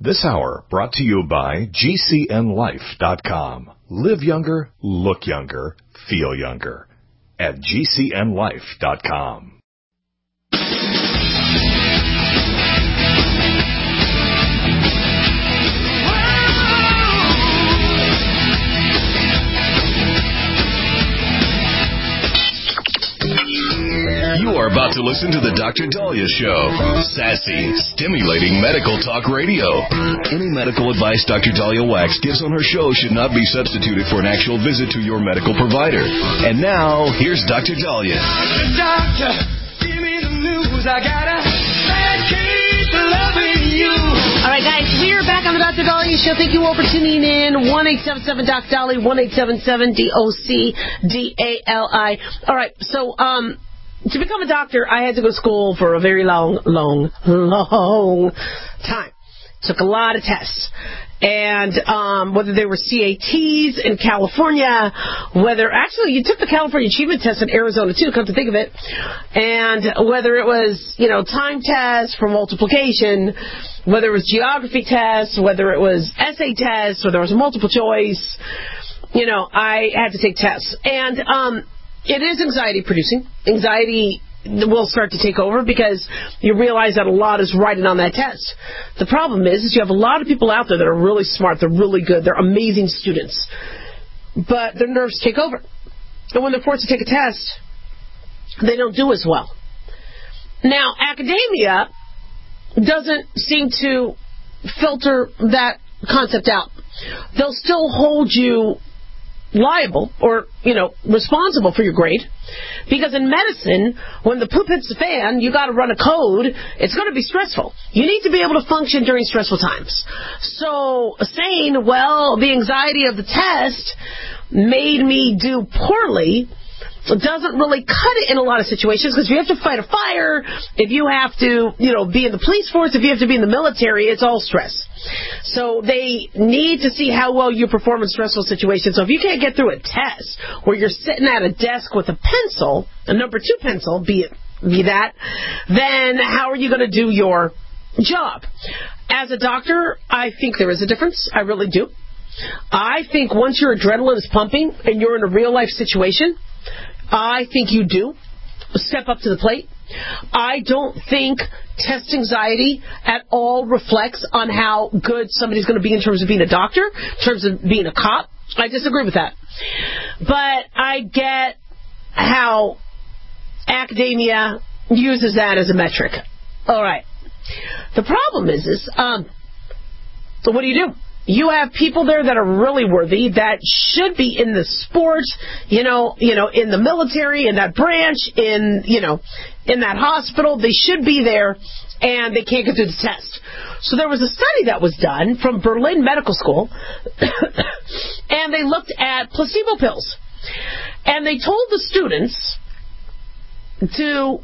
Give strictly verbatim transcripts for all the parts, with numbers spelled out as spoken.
This hour brought to you by G C N life dot com. Live younger, look younger, feel younger at G C N life dot com. You are about to listen to the Doctor Dahlia Show. Sassy, stimulating medical talk radio. Any medical advice Doctor Dahlia Wax gives on her show should not be substituted for an actual visit to your medical provider. And now, here's Doctor Dahlia. Doctor, give me the news. I gotta keep loving you. All right, guys, we are back on the Doctor Dahlia Show. Thank you all for tuning in. one eight seven seven Doc Dahlia, one eight seven seven D O C D A L I. All right, so, um... to become a doctor, I had to go to school for a very long, long, long time. Took a lot of tests. And um, whether they were C A Ts in California, whether, actually, you took the California Achievement Test in Arizona, too, come to think of it. And whether it was, you know, time tests for multiplication, whether it was geography tests, whether it was essay tests, whether it was multiple choice, you know, I had to take tests. And, um... it is anxiety-producing. Anxiety will start to take over because you realize that a lot is riding on that test. The problem is, is you have a lot of people out there that are really smart, they're really good, they're amazing students, but their nerves take over. And when they're forced to take a test, they don't do as well. Now, academia doesn't seem to filter that concept out. They'll still hold you liable or, you know, responsible for your grade. Because in medicine, when the poop hits the fan, you got to run a code. It's going to be stressful. You need to be able to function during stressful times. So saying, well, the anxiety of the test made me do poorly doesn't really cut it in a lot of situations, because if you have to fight a fire, if you have to, you know, be in the police force, if you have to be in the military, it's all stress. So they need to see how well you perform in stressful situations. So if you can't get through a test where you're sitting at a desk with a pencil, a number two pencil, be it be that, then how are you going to do your job? As a doctor, I think there is a difference. I really do. I think once your adrenaline is pumping and you're in a real life situation, I think you do step up to the plate. I don't think test anxiety at all reflects on how good somebody's going to be in terms of being a doctor, in terms of being a cop. I disagree with that. But I get how academia uses that as a metric. All right. The problem is, is um, so what do you do? You have people there that are really worthy, that should be in the sport, you know, you know, in the military, in that branch, in, you know, in that hospital. They should be there, and they can't get through the test. So there was a study that was done from Berlin Medical School, and they looked at placebo pills. And they told the students to,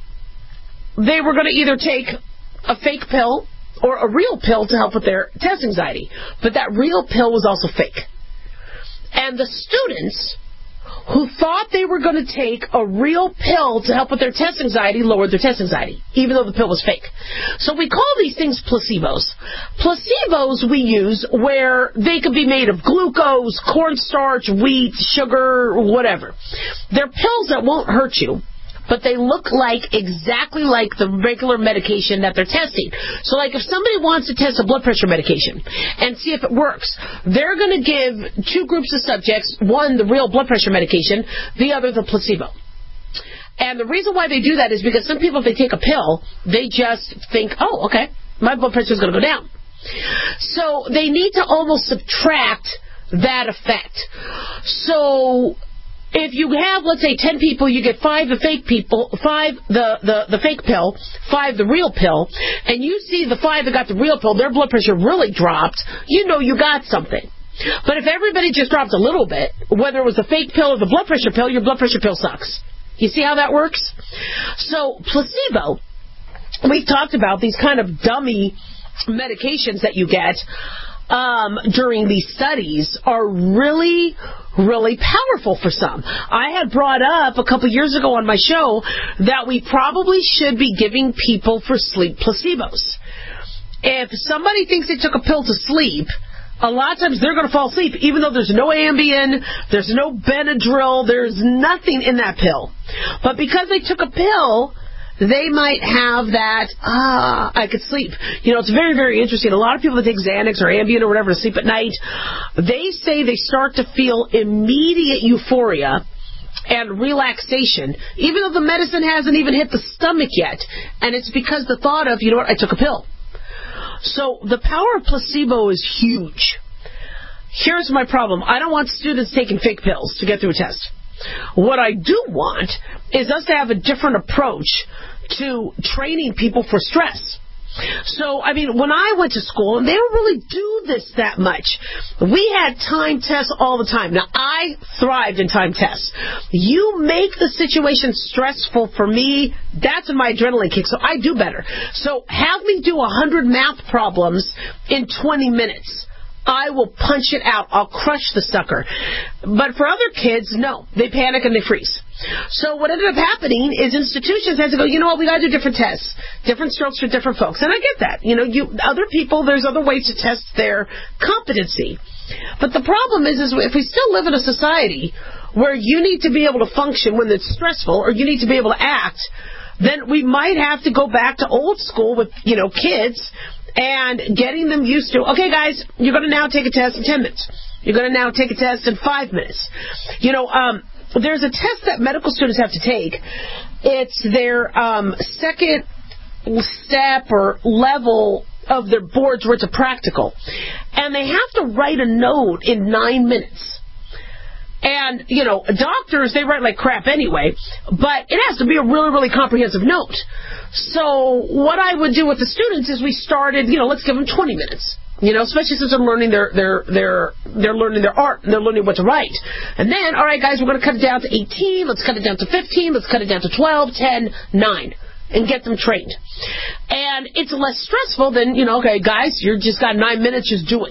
they were going to either take a fake pill or a real pill to help with their test anxiety. But that real pill was also fake. And the students who thought they were going to take a real pill to help with their test anxiety lowered their test anxiety, even though the pill was fake. So we call these things placebos. Placebos we use where they could be made of glucose, cornstarch, wheat, sugar, whatever. They're pills that won't hurt you, but they look like exactly like the regular medication that they're testing. So like if somebody wants to test a blood pressure medication and see if it works, they're going to give two groups of subjects, one the real blood pressure medication, the other the placebo. And the reason why they do that is because some people, if they take a pill, they just think, oh, okay, my blood pressure is going to go down. So they need to almost subtract that effect. So if you have, let's say, ten people, you get five the fake people, five the, the, the fake pill, five the real pill, and you see the five that got the real pill, their blood pressure really dropped, you know you got something. But if everybody just dropped a little bit, whether it was the fake pill or the blood pressure pill, your blood pressure pill sucks. You see how that works? So placebo, we've talked about these kind of dummy medications that you get Um, during these studies are really, really powerful for some. I had brought up a couple years ago on my show that we probably should be giving people for sleep placebos. if somebody thinks they took a pill to sleep, a lot of times they're going to fall asleep, even though there's no Ambien, there's no Benadryl, there's nothing in that pill. But because they took a pill, they might have that, ah, I could sleep. You know, it's very, very interesting. A lot of people that take Xanax or Ambien or whatever to sleep at night, they say they start to feel immediate euphoria and relaxation, even though the medicine hasn't even hit the stomach yet. And it's because the thought of, you know what, I took a pill. So the power of placebo is huge. Here's my problem. I don't want students taking fake pills to get through a test. What I do want is us to have a different approach to training people for stress. So, I mean, when I went to school, and they don't really do this that much, we had time tests all the time. Now, I thrived in time tests. You make the situation stressful for me, that's when my adrenaline kicks, so I do better. So, have me do one hundred math problems in twenty minutes. I will punch it out. I'll crush the sucker. But for other kids, no. They panic and they freeze. So what ended up happening is institutions had to go, you know what, we got to do different tests, different strokes for different folks. And I get that. You know, you other people, there's other ways to test their competency. But the problem is, is if we still live in a society where you need to be able to function when it's stressful or you need to be able to act, then we might have to go back to old school with, you know, kids and getting them used to, okay, guys, you're going to now take a test in ten minutes. You're going to now take a test in five minutes. You know, um, there's a test that medical students have to take. It's their um, second step or level of their boards where it's a practical. And they have to write a note in nine minutes. And, you know, doctors, they write like crap anyway, but it has to be a really, really comprehensive note. So what I would do with the students is we started, you know, let's give them twenty minutes. You know, especially since they're learning their, their, their, they're learning their art and they're learning what to write. And then, all right, guys, we're going to cut it down to eighteen. Let's cut it down to fifteen. Let's cut it down to twelve, ten, nine. And get them trained. And it's less stressful than, you know, okay, guys, you've just got nine minutes, just do it.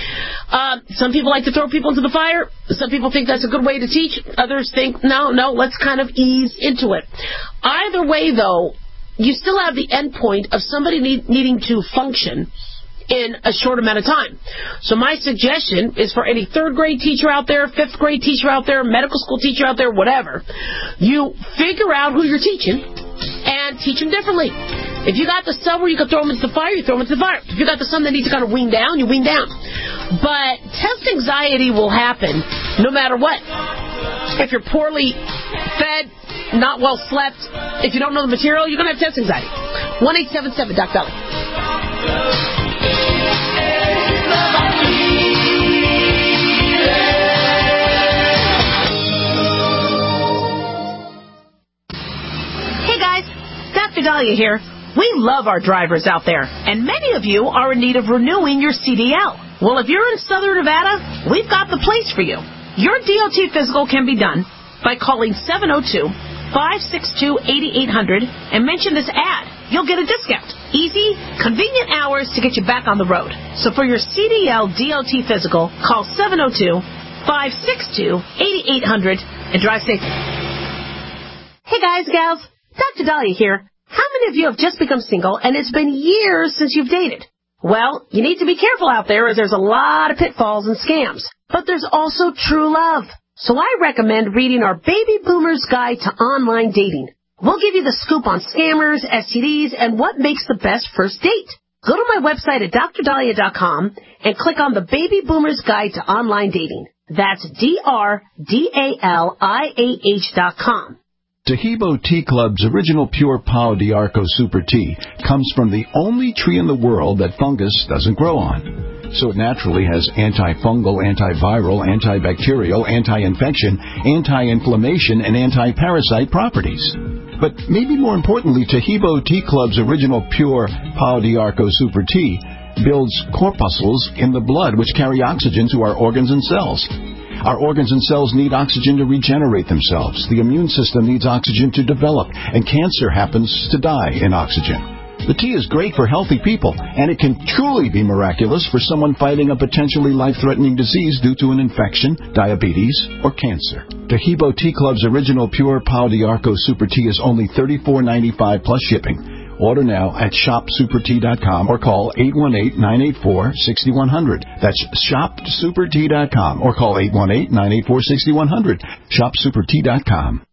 Um, some people like to throw people into the fire. Some people think that's a good way to teach. Others think, no, no, let's kind of ease into it. Either way, though, you still have the end point of somebody need, needing to function in a short amount of time. So my suggestion is for any third grade teacher out there, fifth grade teacher out there, medical school teacher out there, whatever, you figure out who you're teaching and teach them differently. If you got the son where you can throw them into the fire, you throw them into the fire. If you got the son that needs to kind of wean down, you wean down. But test anxiety will happen no matter what. If you're poorly fed, not well slept, if you don't know the material, you're going to have test anxiety. one eight seven seven Doc Dolly. Hey guys, Doctor Dahlia here. We love our drivers out there, and many of you are in need of renewing your C D L. Well, if you're in Southern Nevada, we've got the place for you. Your D O T physical can be done by calling seven oh two, five six two, eight eight hundred and mention this ad. You'll get a discount. Easy, convenient hours to get you back on the road. So for your C D L D O T physical, call seven oh two, five six two, eight eight hundred and drive safe. Hey guys, gals, Doctor Dahlia here. How many of you have just become single and it's been years since you've dated? Well, you need to be careful out there as there's a lot of pitfalls and scams. But there's also true love. So I recommend reading our Baby Boomer's Guide to Online Dating. We'll give you the scoop on scammers, S T Ds, and what makes the best first date. Go to my website at dr dahlia dot com and click on the Baby Boomer's Guide to Online Dating. That's D R D A L I A H dot com. Tahibo Tea Club's original pure Pau d'Arco Super Tea comes from the only tree in the world that fungus doesn't grow on. So it naturally has antifungal, antiviral, antibacterial, anti-infection, anti-inflammation, and anti-parasite properties. But maybe more importantly, Tahibo Tea Club's original pure Pau d'Arco Super Tea builds corpuscles in the blood which carry oxygen to our organs and cells. Our organs and cells need oxygen to regenerate themselves. The immune system needs oxygen to develop, and cancer happens to die in oxygen. The tea is great for healthy people, and it can truly be miraculous for someone fighting a potentially life-threatening disease due to an infection, diabetes, or cancer. Tahibo Tea Club's original pure Pau d'Arco Super Tea is only thirty-four ninety-five plus shipping. Order now at shop super tea dot com or call eight one eight, nine eight four, six one zero zero. That's shop super tea dot com or call eight one eight, nine eight four, six one zero zero. shop super tea dot com.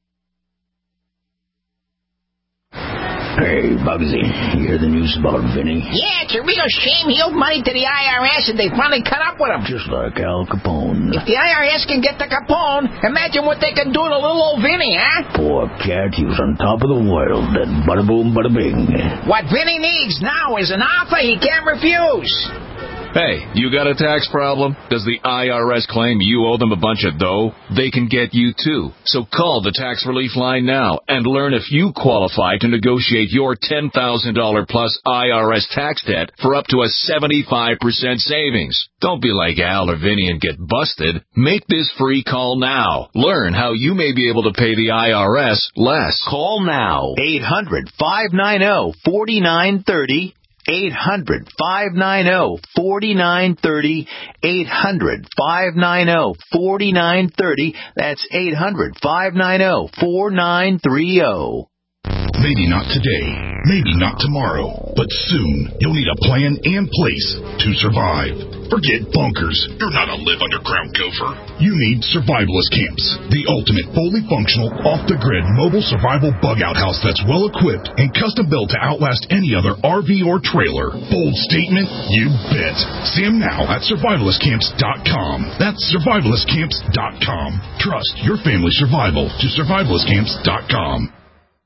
Hey, Bugsy, you hear the news about Vinny? Yeah, it's a real shame he owed money to the I R S and they finally cut up with him. Just like Al Capone. If the I R S can get to Capone, imagine what they can do to little old Vinny, huh? Poor cat, he was on top of the world, then bada boom, bada bing. What Vinny needs now is an offer he can't refuse. Hey, you got a tax problem? Does the I R S claim you owe them a bunch of dough? They can get you too. So call the tax relief line now and learn if you qualify to negotiate your ten thousand dollars plus I R S tax debt for up to a seventy-five percent savings. Don't be like Al or Vinny and get busted. Make this free call now. Learn how you may be able to pay the I R S less. Call now. eight hundred, five nine zero, four nine three zero. eight hundred, five nine zero, four nine three zero. eight hundred, five nine zero, four nine three zero. That's eight hundred, five nine zero, four nine three zero. Maybe not today, maybe not tomorrow, but soon you'll need a plan and place to survive. Forget bunkers. You're not a live underground gopher. You need survivalist camps, the ultimate fully functional, off-the-grid mobile survival bug-out house that's well-equipped and custom-built to outlast any other R V or trailer. Bold statement? You bet. See them now at survivalist camps dot com. That's survivalist camps dot com. Trust your family's survival to survivalist camps dot com.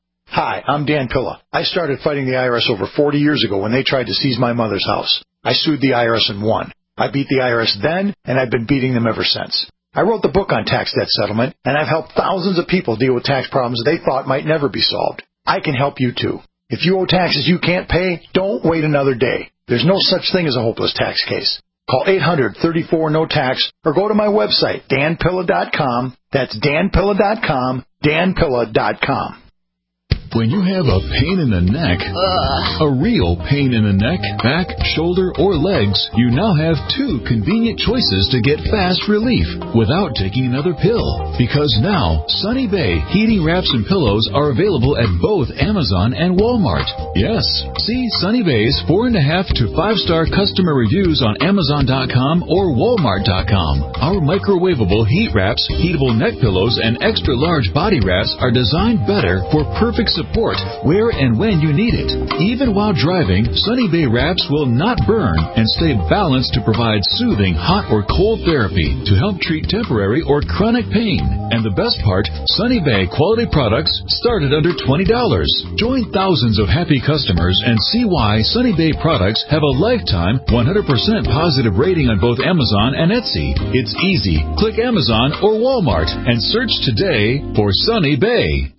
Hi, I'm Dan Pilla. I started fighting the I R S over forty years ago when they tried to seize my mother's house. I sued the I R S and won. I beat the I R S then, and I've been beating them ever since. I wrote the book on tax debt settlement, and I've helped thousands of people deal with tax problems they thought might never be solved. I can help you too. If you owe taxes you can't pay, don't wait another day. There's no such thing as a hopeless tax case. Call eight hundred, thirty-four, no tax or go to my website, dan pilla dot com. That's dan pilla dot com, dan pilla dot com. When you have a pain in the neck, uh. a real pain in the neck, back, shoulder, or legs, you now have two convenient choices to get fast relief without taking another pill. Because now, Sunny Bay heating wraps and pillows are available at both Amazon and Walmart. Yes, see Sunny Bay's four and a half to five star customer reviews on Amazon dot com or Walmart dot com. Our microwavable heat wraps, heatable neck pillows, and extra large body wraps are designed better for perfect support where and when you need it. Even while driving, Sunny Bay wraps will not burn and stay balanced to provide soothing hot or cold therapy to help treat temporary or chronic pain. And the best part, Sunny Bay quality products start at under twenty dollars. Join thousands of happy customers and see why Sunny Bay products have a lifetime one hundred percent positive rating on both Amazon and Etsy. It's easy. Click Amazon or Walmart and search today for Sunny Bay.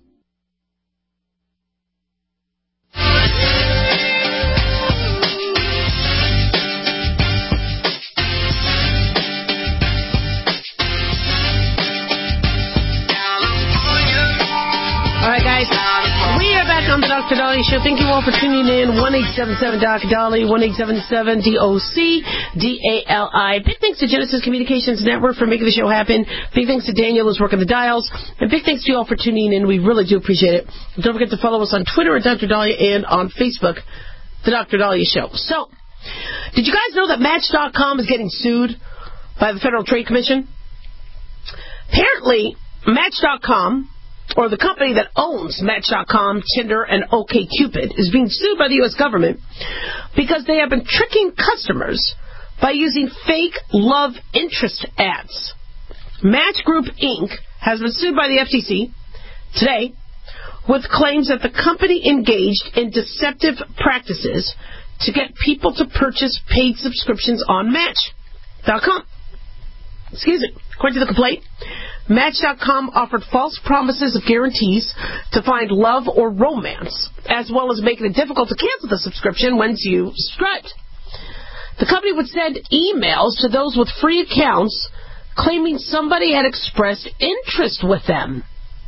On the Doctor Dolly Show. Thank you all for tuning in. one eight seven seven Doc Dolly, one eight seven seven D O C D A L I. Big thanks to Genesis Communications Network for making the show happen. Big thanks to Daniel who's working the dials. And big thanks to you all for tuning in. We really do appreciate it. Don't forget to follow us on Twitter at Doctor Dolly and on Facebook, The Doctor Dolly Show. So, did you guys know that Match dot com is getting sued by the Federal Trade Commission? Apparently, Match dot com, or the company that owns Match dot com, Tinder, and OkCupid, is being sued by the U S government because they have been tricking customers by using fake love interest ads. Match Group, Incorporated has been sued by the F T C today with claims that the company engaged in deceptive practices to get people to purchase paid subscriptions on Match dot com. Excuse me. According to the complaint, Match dot com offered false promises of guarantees to find love or romance, as well as making it difficult to cancel the subscription once you subscribed. The company would send emails to those with free accounts claiming somebody had expressed interest with them.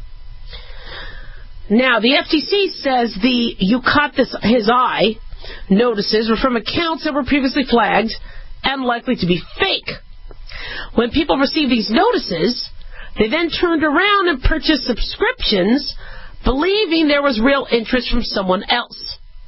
Now, the F T C says the "you caught this his eye" notices were from accounts that were previously flagged and likely to be fake. When people received these notices, they then turned around and purchased subscriptions, believing there was real interest from someone else.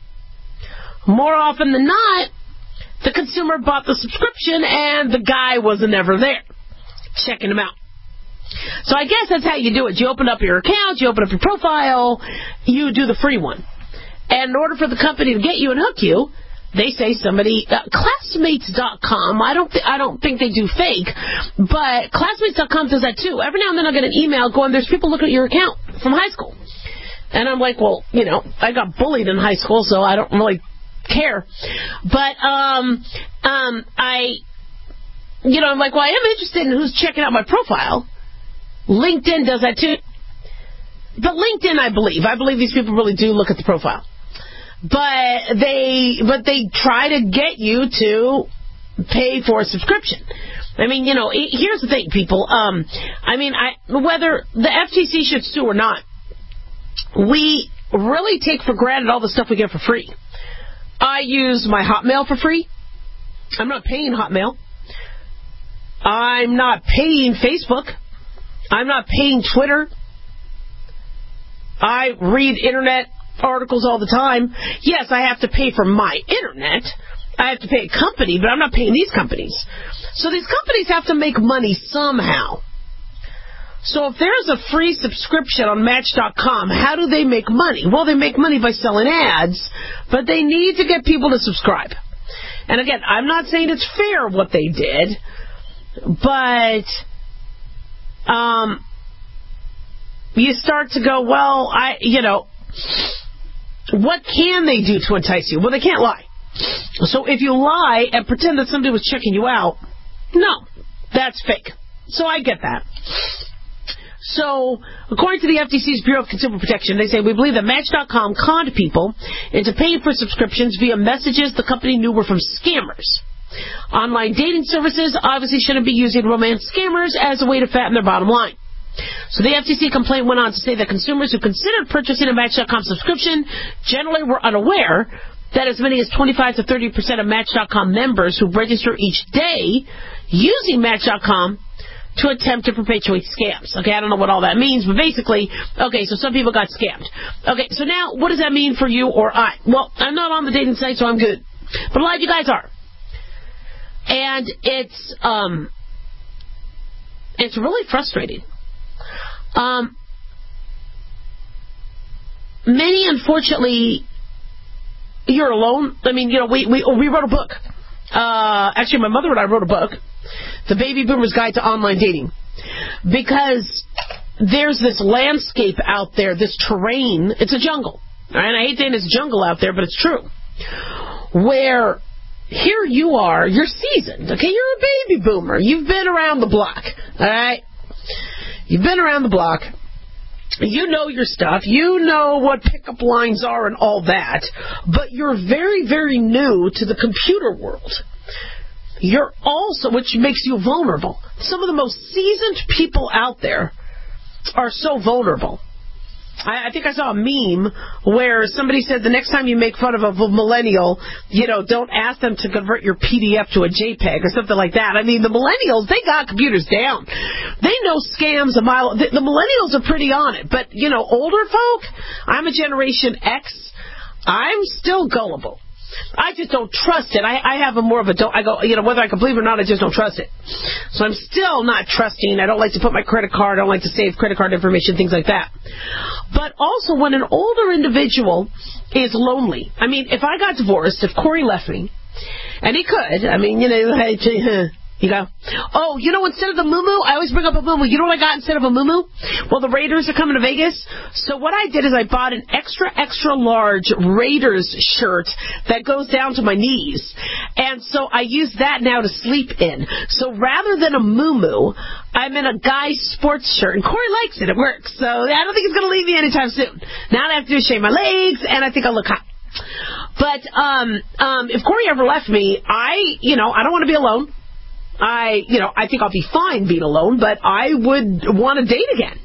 more often than not, the consumer bought the subscription and the guy wasn't ever there checking them out. So I guess that's how you do it. You open up your account, you open up your profile, you do the free one. And in order for the company to get you and hook you, they say somebody, uh, classmates dot com, I don't, th- I don't think they do fake, but classmates dot com does that too. Every now and then I get an email going, there's people looking at your account from high school. And I'm like, well, you know, I got bullied in high school, so I don't really care. But, um, um, I, you know, I'm like, well, I am interested in who's checking out my profile. LinkedIn does that too. But LinkedIn, I believe. I believe these people really do look at the profile. But they but they try to get you to pay for a subscription. I mean, you know, here's the thing, people. Um, I mean, I whether the F T C should sue or not, we really take for granted all the stuff we get for free. I use my Hotmail for free. I'm not paying Hotmail. I'm not paying Facebook. I'm not paying Twitter. I read internet articles all the time. Yes, I have to pay for my internet. I have to pay a company, but I'm not paying these companies. So these companies have to make money somehow. So if there's a free subscription on Match dot com, how do they make money? Well, they make money by selling ads, but they need to get people to subscribe. And again, I'm not saying it's fair what they did, but um, you start to go, well, I, you know, what can they do to entice you? Well, they can't lie. So if you lie and pretend that somebody was checking you out, no, that's fake. So I get that. So, according to the F T C's Bureau of Consumer Protection, they say, we believe that Match dot com conned people into paying for subscriptions via messages the company knew were from scammers. Online dating services obviously shouldn't be using romance scammers as a way to fatten their bottom line. So the F T C complaint went on to say that consumers who considered purchasing a Match dot com subscription generally were unaware that as many as twenty-five to thirty percent of Match dot com members who register each day using Match dot com to attempt to perpetuate scams. Okay, I don't know what all that means, but basically, okay, so some people got scammed. Okay, so now what does that mean for you or I? Well, I'm not on the dating site, so I'm good. But a lot of you guys are. And it's, um, it's really frustrating. Um, many, unfortunately, you're alone. I mean, you know, we, we, we wrote a book. Uh, actually, my mother and I wrote a book, The Baby Boomer's Guide to Online Dating, because there's this landscape out there, this terrain. It's a jungle. All right? I hate saying it's a jungle out there, but it's true. Where here you are, you're seasoned. Okay, you're a baby boomer. You've been around the block. All right? You've been around the block. You know your stuff. You know what pickup lines are and all that. But you're very, very new to the computer world. You're also, which makes you vulnerable. Some of the most seasoned people out there are so vulnerable. I, I think I saw a meme where somebody said the next time you make fun of a millennial, you know, don't ask them to convert your P D F to a JPEG or something like that. I mean, the millennials, they got computers down. They know scams a mile. The, the millennials are pretty on it. But, you know, older folk, I'm a Generation X. I'm still gullible. I just don't trust it. I, I have a more of a, don't, I go, you know, whether I can believe it or not, I just don't trust it. So I'm still not trusting. I don't like to put my credit card. I don't like to save credit card information, things like that. But also when an older individual is lonely, I mean, if I got divorced, if Corey left me, and he could, I mean, you know, you go, oh, you know, instead of the muumuu, I always bring up a muumuu. You know what I got instead of a muumuu? Well, the Raiders are coming to Vegas. So what I did is I bought an extra, extra large Raiders shirt that goes down to my knees. And so I use that now to sleep in. So rather than a muumuu, I'm in a guy's sports shirt. And Corey likes it. It works. So I don't think he's going to leave me anytime soon. Now all I have to do is shave my legs, and I think I look hot. But um, um, if Corey ever left me, I, you know, I don't want to be alone. I, you know, I think I'll be fine being alone, but I would want to date again.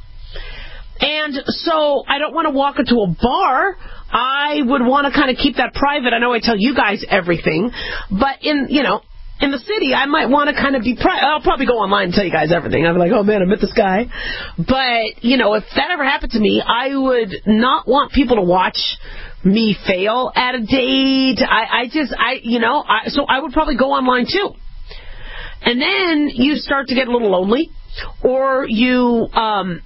And so I don't want to walk into a bar. I would want to kind of keep that private. I know I tell you guys everything, but in, you know, in the city, I might want to kind of be private. I'll probably go online and tell you guys everything. I'll be like, oh man, I met this guy. But, you know, if that ever happened to me, I would not want people to watch me fail at a date. I, I just, I, you know, I, so I would probably go online too. And then you start to get a little lonely, or you, um,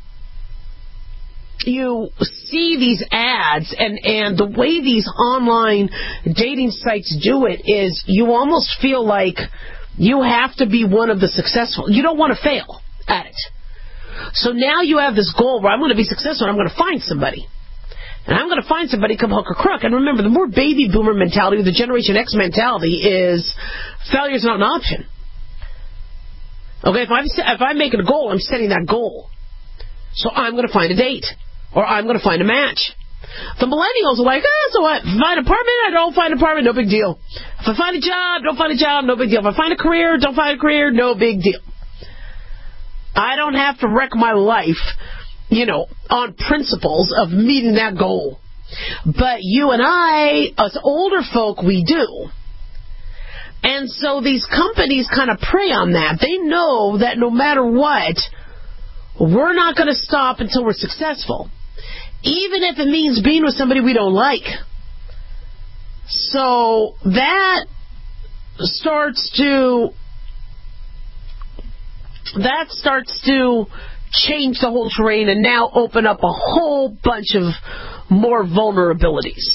you see these ads, and, and the way these online dating sites do it is you almost feel like you have to be one of the successful. You don't want to fail at it. So now you have this goal where I'm going to be successful and I'm going to find somebody. And I'm going to find somebody come hook or crook. And remember, the more baby boomer mentality, the Generation X mentality is failure is not an option. Okay, if I'm, if I'm making a goal, I'm setting that goal. So I'm going to find a date. Or I'm going to find a match. The millennials are like, oh, so what? If I find an apartment, I don't find an apartment, no big deal. If I find a job, don't find a job, no big deal. If I find a career, don't find a career, no big deal. I don't have to wreck my life, you know, on principles of meeting that goal. But you and I, us older folk, we do. And so these companies kind of prey on that. They know that no matter what, we're not going to stop until we're successful. Even if it means being with somebody we don't like. So that starts to that starts to change the whole terrain and now open up a whole bunch of more vulnerabilities.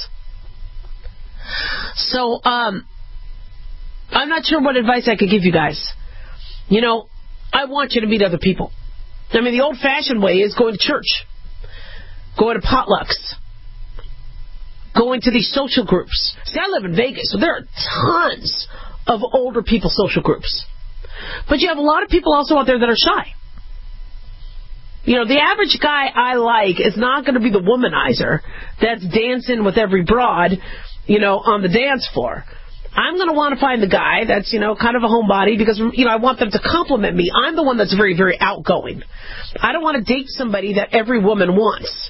So um, I'm not sure what advice I could give you guys. You know, I want you to meet other people. I mean, the old-fashioned way is going to church. Going to potlucks, going to these social groups. See, I live in Vegas, so there are tons of older people social groups. But you have a lot of people also out there that are shy. You know, the average guy I like is not going to be the womanizer that's dancing with every broad, you know, on the dance floor. I'm going to want to find the guy that's, you know, kind of a homebody because, you know, I want them to compliment me. I'm the one that's very, very outgoing. I don't want to date somebody that every woman wants.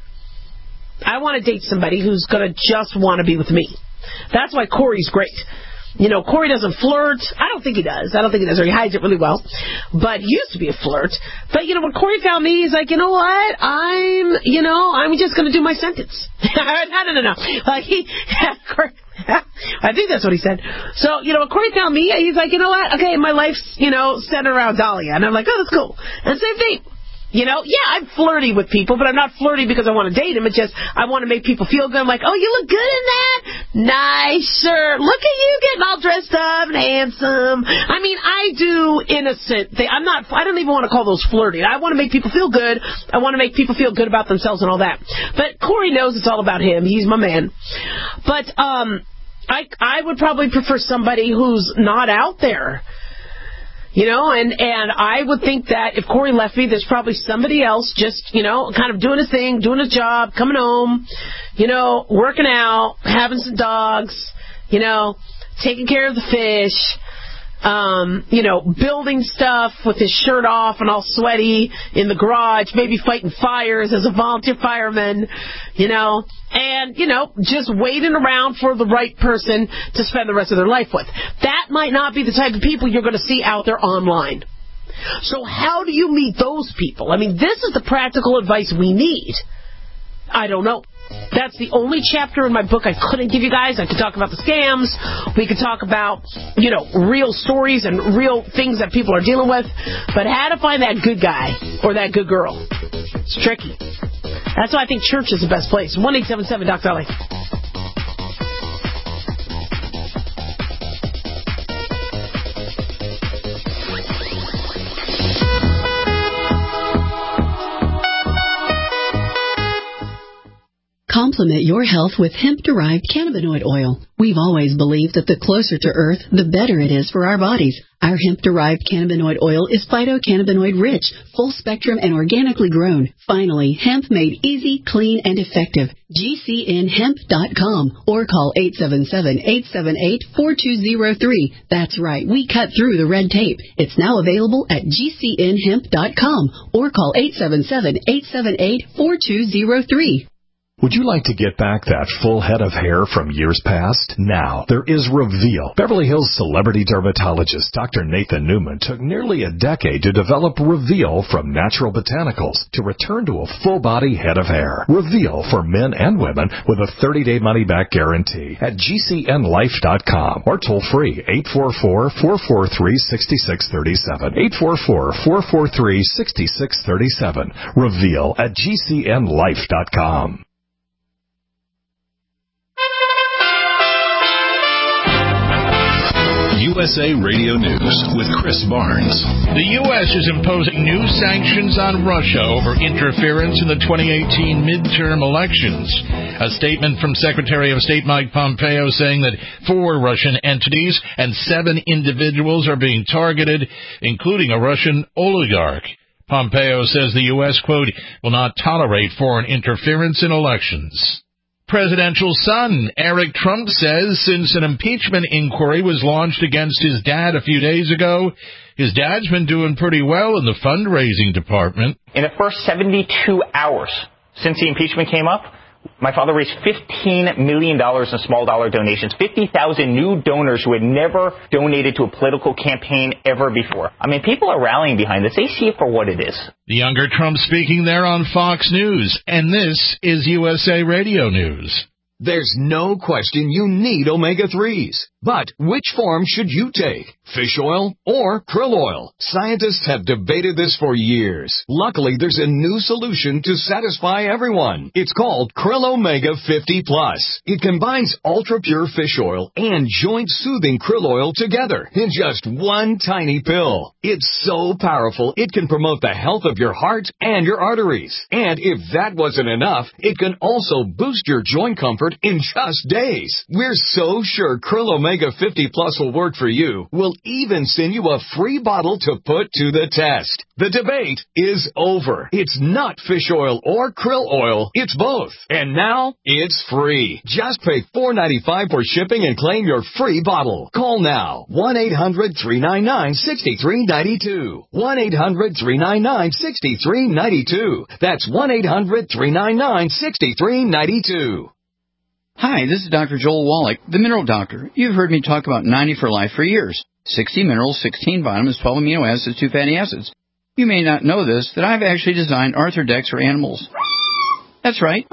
I want to date somebody who's going to just want to be with me. That's why Corey's great. You know, Corey doesn't flirt. I don't think he does. I don't think he does, or he hides it really well. But he used to be a flirt. But, you know, when Corey found me, he's like, you know what? I'm, you know, I'm just going to do my sentence. no, no, no, no. Like, he, I think that's what he said. So, you know, when Corey found me, he's like, you know what? Okay, my life's, you know, centered around Dahlia. And I'm like, oh, that's cool. And same thing. You know, yeah, I'm flirty with people, but I'm not flirty because I want to date him. It's just I want to make people feel good. I'm like, oh, you look good in that nice shirt. Look at you getting all dressed up and handsome. I mean, I do innocent things. I'm not. I don't even want to call those flirty. I want to make people feel good. I want to make people feel good about themselves and all that. But Corey knows it's all about him. He's my man. But um, I I would probably prefer somebody who's not out there. You know, and, and I would think that if Corey left me, there's probably somebody else just, you know, kind of doing his thing, doing his job, coming home, you know, working out, having some dogs, you know, taking care of the fish, um, you know, building stuff with his shirt off and all sweaty in the garage, maybe fighting fires as a volunteer fireman, you know, and, you know, just waiting around for the right person to spend the rest of their life with. That might not be the type of people you're going to see out there online. So how do you meet those people? I mean, this is the practical advice we need. I don't know. That's the only chapter in my book I couldn't give you guys. I could talk about the scams. We could talk about, you know, real stories and real things that people are dealing with. But how to find that good guy or that good girl. It's tricky. That's why I think church is the best place. one eight seven seven Doc Dolly. Complement your health with hemp-derived cannabinoid oil. We've always believed that the closer to Earth, the better it is for our bodies. Our hemp-derived cannabinoid oil is phytocannabinoid-rich, full-spectrum, and organically grown. Finally, hemp made easy, clean, and effective. G C N hemp dot com or call eight seven seven, eight seven eight, four two zero three. That's right, we cut through the red tape. It's now available at G C N hemp dot com or call eight seven seven, eight seven eight, four two zero three. Would you like to get back that full head of hair from years past? Now, there is Reveal. Beverly Hills celebrity dermatologist Doctor Nathan Newman took nearly a decade to develop Reveal from natural botanicals to return to a full-body head of hair. Reveal for men and women with a thirty-day money-back guarantee at G C N life dot com or toll free eight four four, four four three, six six three seven. eight four four, four four three, six six three seven. Reveal at G C N life dot com. U S A Radio News with Chris Barnes. The U S is imposing new sanctions on Russia over interference in the twenty eighteen midterm elections. A statement from Secretary of State Mike Pompeo saying that four Russian entities and seven individuals are being targeted, including a Russian oligarch. Pompeo says the U S, quote, will not tolerate foreign interference in elections. Presidential son Eric Trump says since an impeachment inquiry was launched against his dad a few days ago, his dad's been doing pretty well in the fundraising department. In the first seventy-two hours since the impeachment came up, my father raised fifteen million dollars in small dollar donations, fifty thousand new donors who had never donated to a political campaign ever before. I mean, people are rallying behind this. They see it for what it is. The younger Trump speaking there on Fox News, and this is U S A Radio News. There's no question you need omega threes. But which form should you take? Fish oil or krill oil? Scientists have debated this for years. Luckily, there's a new solution to satisfy everyone. It's called Krill Omega fifty plus. It combines ultra-pure fish oil and joint-soothing krill oil together in just one tiny pill. It's so powerful, it can promote the health of your heart and your arteries. And if that wasn't enough, it can also boost your joint comfort in just days. We're so sure Krill Omega fifty plus will work for you. We'll even send you a free bottle to put to the test. The debate is over. It's not fish oil or krill oil. It's both. And now it's free. Just pay four dollars and ninety-five cents for shipping and claim your free bottle. Call now. one eight hundred, three nine nine, six three nine two. one eight hundred, three nine nine, six three nine two. That's one eight hundred, three nine nine, six three nine two. Hi, this is Doctor Joel Wallach, the Mineral Doctor. You've heard me talk about ninety for Life for years. sixty minerals, sixteen vitamins, twelve amino acids, two fatty acids. You may not know this, that I've actually designed Arthrodex for animals. That's right.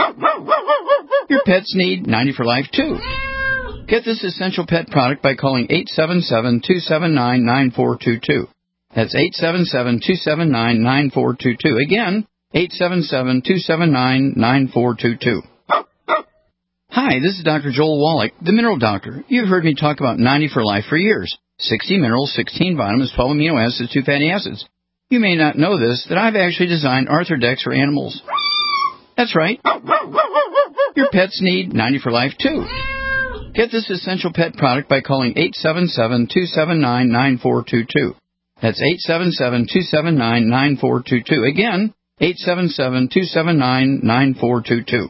Your pets need ninety for Life, too. Get this essential pet product by calling eight seven seven, two seven nine, nine four two two. That's eight seven seven, two seven nine, nine four two two. Again, eight seven seven, two seven nine, nine four two two. Hi, this is Doctor Joel Wallach, the Mineral Doctor. You've heard me talk about ninety for Life for years. sixty minerals, sixteen vitamins, twelve amino acids, two fatty acids. You may not know this, that I've actually designed Arthrodex for animals. That's right. Your pets need ninety for Life, too. Get this essential pet product by calling eight seven seven, two seven nine, nine four two two. That's eight seven seven, two seven nine, nine four two two. Again, eight seven seven, two seven nine, nine four two two.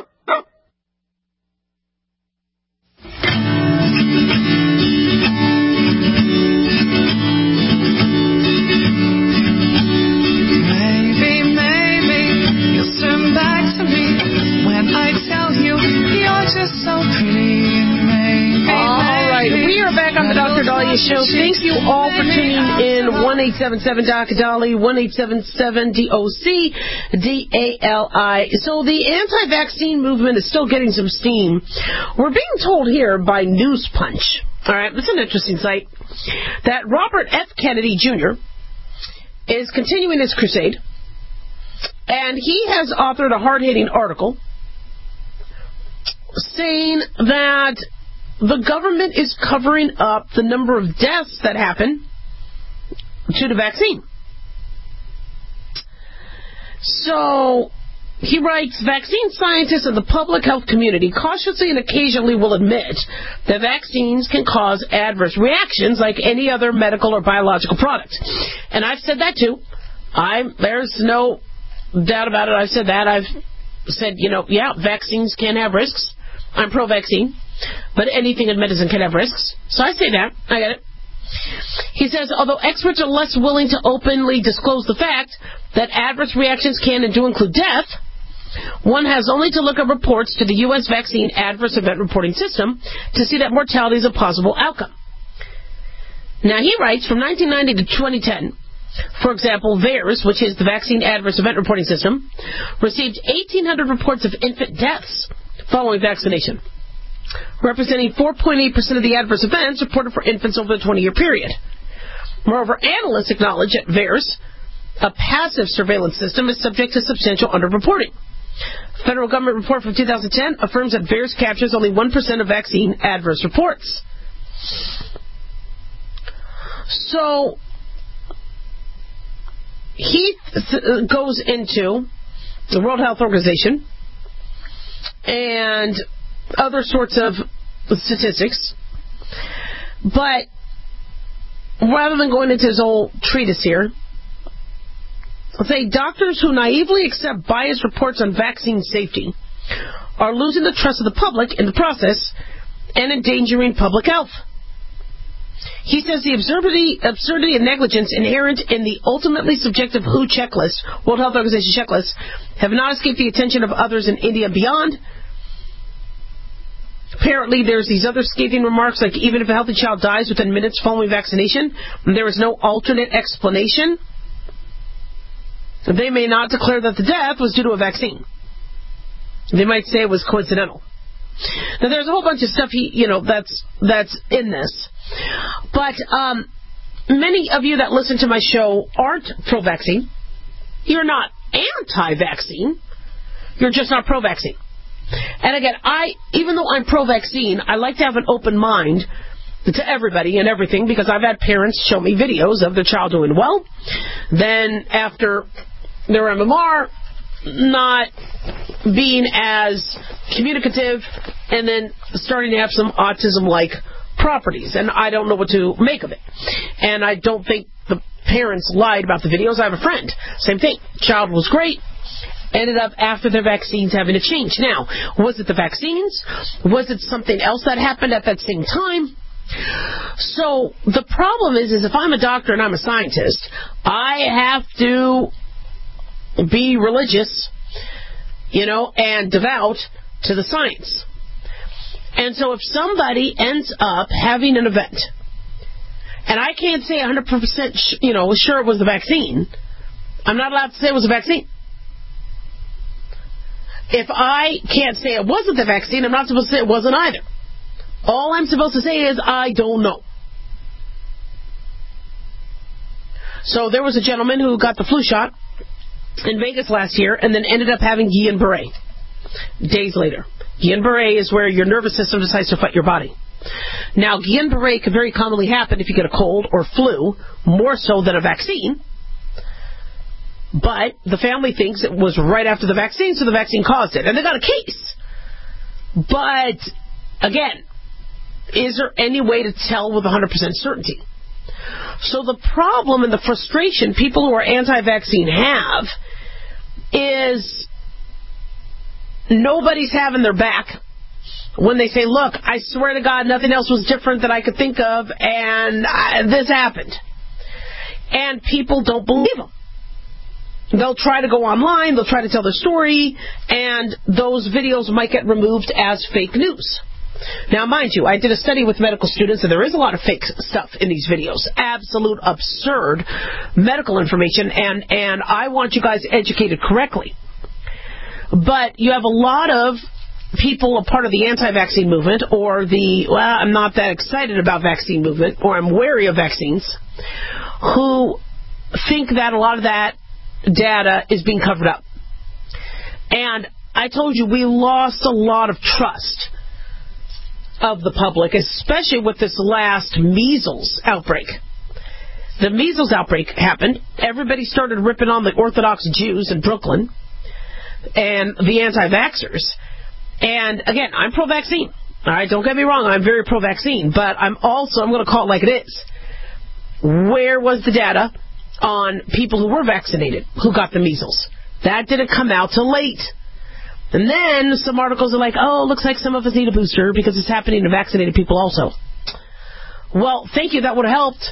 On the Doctor Dahlia Show. Thank you all for tuning in. one eight seven seven Doc Dolly, one eight seven seven D O C D A L I. So the anti-vaccine movement is still getting some steam. We're being told here by News Punch, all right, it's an interesting site, that Robert F. Kennedy Junior is continuing his crusade, and he has authored a hard-hitting article saying that the government is covering up the number of deaths that happen to the vaccine. So, he writes, vaccine scientists and the public health community cautiously and occasionally will admit that vaccines can cause adverse reactions like any other medical or biological product. And I've said that too. I There's no doubt about it. I've said that. I've said, you know, yeah, vaccines can have risks. I'm pro-vaccine. But anything in medicine can have risks. So I say that. I get it. He says, although experts are less willing to openly disclose the fact that adverse reactions can and do include death, One has only to look at reports to the U S Vaccine Adverse Event Reporting System to see that mortality is a possible outcome. Now, he writes, from nineteen ninety to twenty ten, for example, VAERS, which is the Vaccine Adverse Event Reporting System, received eighteen hundred reports of infant deaths following vaccination, representing four point eight percent of the adverse events reported for infants over the twenty-year period. Moreover, analysts acknowledge that VAERS, a passive surveillance system, is subject to substantial underreporting. Federal government report from two thousand ten affirms that VAERS captures only one percent of vaccine adverse reports. So, he th- goes into the World Health Organization and other sorts of statistics, but rather than going into his whole treatise here, I'll say doctors who naively accept biased reports on vaccine safety are losing the trust of the public in the process and endangering public health. He says the absurdity, absurdity and negligence inherent in the ultimately subjective W H O checklist, World Health Organization checklist, have not escaped the attention of others in India and beyond. Apparently, there's these other scathing remarks like even if a healthy child dies within minutes following vaccination, there is no alternate explanation. They may not declare that the death was due to a vaccine. They might say it was coincidental. Now, there's a whole bunch of stuff he, you know, that's that's in this. But um, many of you that listen to my show aren't pro-vaccine. You're not anti-vaccine. You're just not pro-vaccine. And again, I, even though I'm pro-vaccine, I like to have an open mind to everybody and everything, because I've had parents show me videos of their child doing well. Then after their M M R, not being as communicative, and then starting to have some autism-like properties, and I don't know what to make of it. And I don't think the parents lied about the videos. I have a friend, same thing. Child was great, ended up after their vaccines having to change. Now, was it the vaccines? Was it something else that happened at that same time? So the problem is, is if I'm a doctor and I'm a scientist, I have to be religious, you know, and devout to the science. And so if somebody ends up having an event, and I can't say one hundred percent, sh- you know, sure it was the vaccine, I'm not allowed to say it was a vaccine. If I can't say it wasn't the vaccine, I'm not supposed to say it wasn't either. All I'm supposed to say is, I don't know. So there was a gentleman who got the flu shot in Vegas last year and then ended up having Guillain-Barré days later. Guillain-Barré is where your nervous system decides to fight your body. Now, Guillain-Barré can very commonly happen if you get a cold or flu, more so than a vaccine. But the family thinks it was right after the vaccine, so the vaccine caused it. And they got a case. But, again, is there any way to tell with one hundred percent certainty? So the problem and the frustration people who are anti-vaccine have is nobody's having their back when they say, look, I swear to God, nothing else was different that I could think of, and I, this happened. And people don't believe them. They'll try to go online, they'll try to tell their story, and those videos might get removed as fake news. Now, mind you, I did a study with medical students, and there is a lot of fake stuff in these videos. Absolute absurd medical information, and, and I want you guys educated correctly. But you have a lot of people a part of the anti-vaccine movement, or the, well, I'm not that excited about vaccine movement, or I'm wary of vaccines, who think that a lot of that data is being covered up. And I told you we lost a lot of trust of the public, especially with this last measles outbreak. The measles outbreak happened. Everybody started ripping on the Orthodox Jews in Brooklyn and the anti-vaxxers. And again, I'm pro-vaccine. All right, don't get me wrong, I'm very pro-vaccine, but I'm also, I'm going to call it like it is. Where was the data on people who were vaccinated, who got the measles? That didn't come out till late. And then some articles are like, oh, looks like some of us need a booster because it's happening to vaccinated people also. Well, thank you, that would have helped.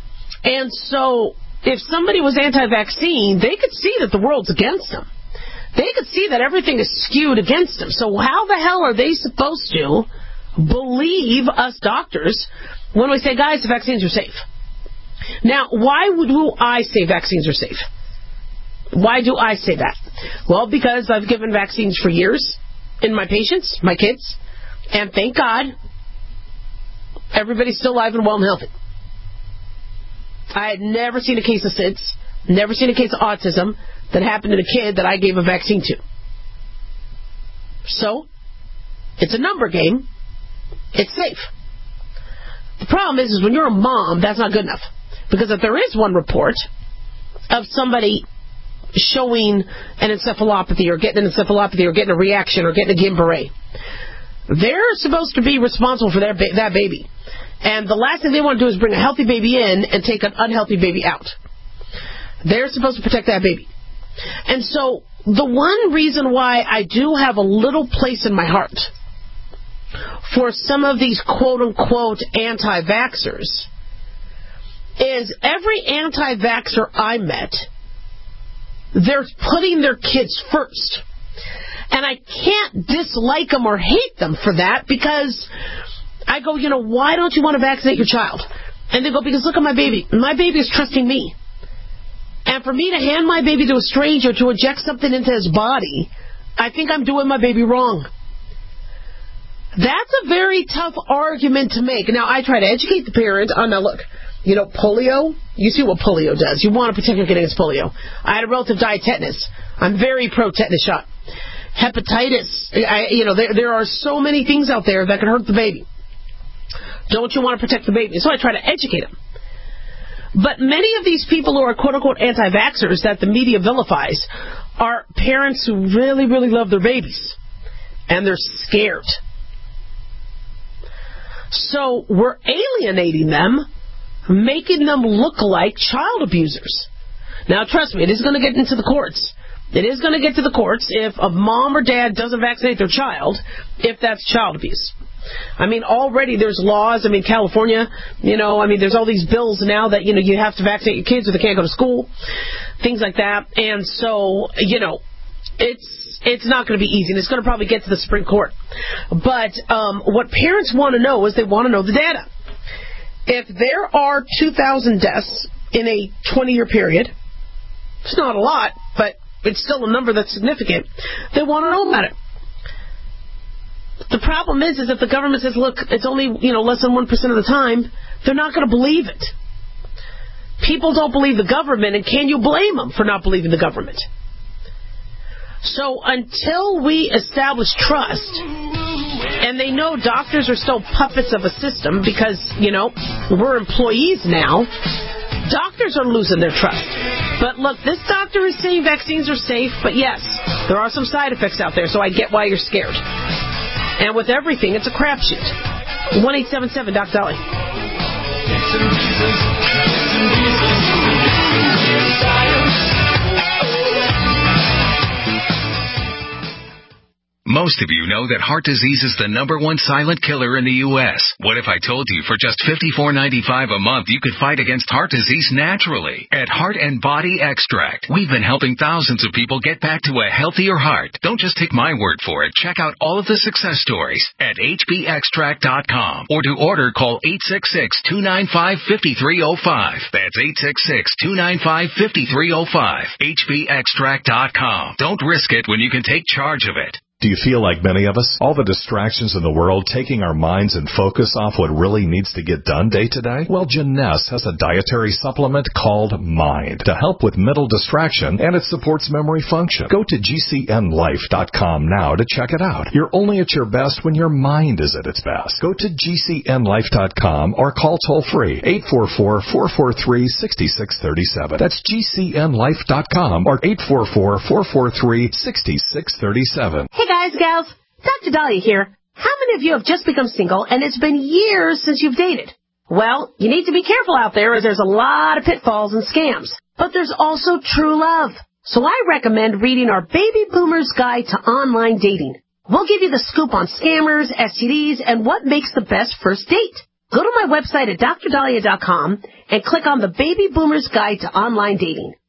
And so if somebody was anti-vaccine, they could see that the world's against them. they could see that everything is skewed against them. So how the hell are they supposed to believe us doctors when we say, guys, the vaccines are safe? Now, why would I say vaccines are safe? Why do I say that? Well, because I've given vaccines for years in my patients, my kids, and thank God, everybody's still alive and well and healthy. I had never seen a case of S I D S, never seen a case of autism that happened to a kid that I gave a vaccine to. So, it's a number game. It's safe. The problem is, is when you're a mom, that's not good enough. Because if there is one report of somebody showing an encephalopathy or getting an encephalopathy or getting a reaction or getting a Guillain-Barré, they're supposed to be responsible for their ba- that baby. And the last thing they want to do is bring a healthy baby in and take an unhealthy baby out. They're supposed to protect that baby. And so the one reason why I do have a little place in my heart for some of these quote-unquote anti-vaxxers is every anti-vaxxer I met, they're putting their kids first. And I can't dislike them or hate them for that because I go, you know, why don't you want to vaccinate your child? And they go, because look at my baby. My baby is trusting me. And for me to hand my baby to a stranger to inject something into his body, I think I'm doing my baby wrong. That's a very tough argument to make. Now, I try to educate the parent on, now look, you know, polio, you see what polio does. You want to protect your kid against polio. I had a relative die of tetanus. I'm very pro-tetanus shot. Hepatitis, I, you know, there, there are so many things out there that can hurt the baby. Don't you want to protect the baby? So I try to educate them. But many of these people who are quote-unquote anti-vaxxers that the media vilifies are parents who really, really love their babies. And they're scared. So we're alienating them, making them look like child abusers. Now, trust me, it is going to get into the courts. It is going to get to the courts if a mom or dad doesn't vaccinate their child, if that's child abuse. I mean, already there's laws. I mean, California, you know, I mean, there's all these bills now that, you know, you have to vaccinate your kids or they can't go to school, things like that. And so, you know, it's it's not going to be easy, and it's going to probably get to the Supreme Court. But um, what parents want to know is they want to know the data. If there are two thousand deaths in a twenty-year period, it's not a lot, but it's still a number that's significant, they want to know about it. The problem is, is if the government says, look, it's only, you know, less than one percent of the time, they're not going to believe it. People don't believe the government, and can you blame them for not believing the government? So until we establish trust, and they know doctors are still puppets of a system because, you know, we're employees now, doctors are losing their trust. But look, this doctor is saying vaccines are safe, but yes, there are some side effects out there, so I get why you're scared. And with everything, it's a crapshoot. one eight seven seven Doc Dolly. Most of you know that heart disease is the number one silent killer in the U S What if I told you for just fifty-four ninety-five a month you could fight against heart disease naturally? At Heart and Body Extract, we've been helping thousands of people get back to a healthier heart. Don't just take my word for it. Check out all of the success stories at H B extract dot com. Or to order, call eight six six, two nine five, five three zero five. That's eight six six, two nine five, five three zero five. H B extract dot com. Don't risk it when you can take charge of it. Do you feel like many of us? All the distractions in the world taking our minds and focus off what really needs to get done day to day? Well, Janess has a dietary supplement called Mind to help with mental distraction, and it supports memory function. Go to G C N life dot com now to check it out. You're only at your best when your mind is at its best. Go to G C N life dot com or call toll-free eight four four, four four three, six six three seven. That's G C N life dot com or eight four four, four four three, six six three seven. Hey guys, gals, Doctor Dahlia here. How many of you have just become single and it's been years since you've dated? Well, you need to be careful out there as there's a lot of pitfalls and scams. But there's also true love. So I recommend reading our Baby Boomer's Guide to Online Dating. We'll give you the scoop on scammers, S T Ds, and what makes the best first date. Go to my website at Dr Dahlia dot com and click on the Baby Boomer's Guide to Online Dating.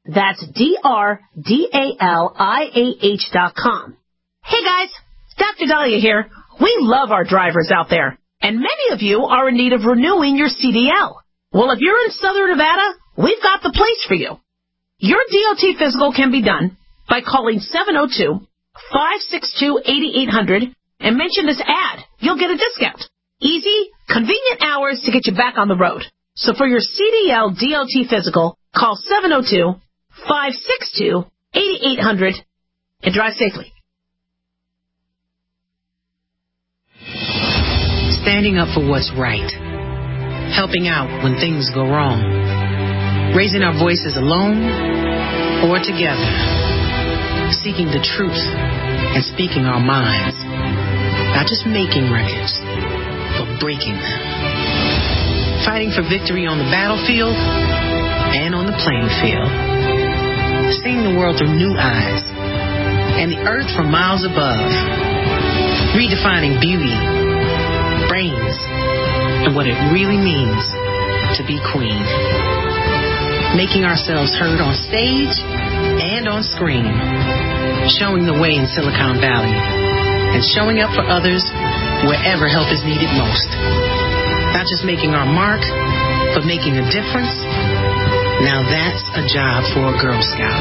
That's D R D A L I A H dot com. Hey guys, Doctor Dahlia here. We love our drivers out there, and many of you are in need of renewing your C D L. Well, if you're in Southern Nevada, we've got the place for you. Your D O T physical can be done by calling seven oh two, five six two, eight eight hundred and mention this ad. You'll get a discount. Easy, convenient hours to get you back on the road. So for your C D L D O T physical, call seven oh two, five six two, eight eight hundred and drive safely. Standing up for what's right. Helping out when things go wrong. Raising our voices alone or together. Seeking the truth and speaking our minds. Not just making records, but breaking them. Fighting for victory on the battlefield and on the playing field. Seeing the world through new eyes and the earth from miles above. Redefining beauty, brains, and what it really means to be queen. Making ourselves heard on stage and on screen. Showing the way in Silicon Valley. And showing up for others wherever help is needed most. Not just making our mark, but making a difference. Now that's a job for a Girl Scout.